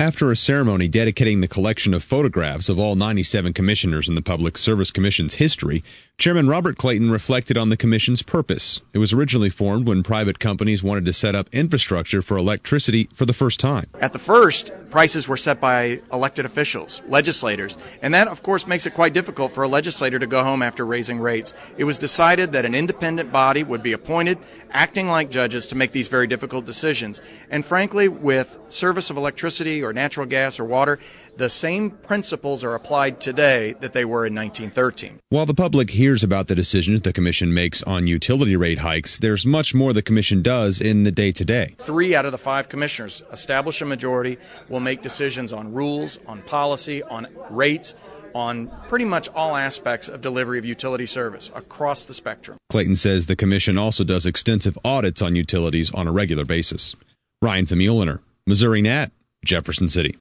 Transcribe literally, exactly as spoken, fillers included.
After a ceremony dedicating the collection of photographs of all ninety-seven commissioners in the Public Service Commission's history, Chairman Robert Clayton reflected on the commission's purpose. It was originally formed when private companies wanted to set up infrastructure for electricity for the first time. At the first, prices were set by elected officials, legislators, and that, of course, makes it quite difficult for a legislator to go home after raising rates. It was decided that an independent body would be appointed, acting like judges, to make these very difficult decisions. And frankly, with service of electricity or natural gas or water, the same principles are applied today that they were in nineteen thirteen. While the public hears about the decisions the Commission makes on utility rate hikes, there's much more the Commission does in the day-to-day. Three out of the five commissioners establish a majority, will make decisions on rules, on policy, on rates, on pretty much all aspects of delivery of utility service across the spectrum. Clayton says the Commission also does extensive audits on utilities on a regular basis. Ryan Famuliner, Missouri Nat, Jefferson City.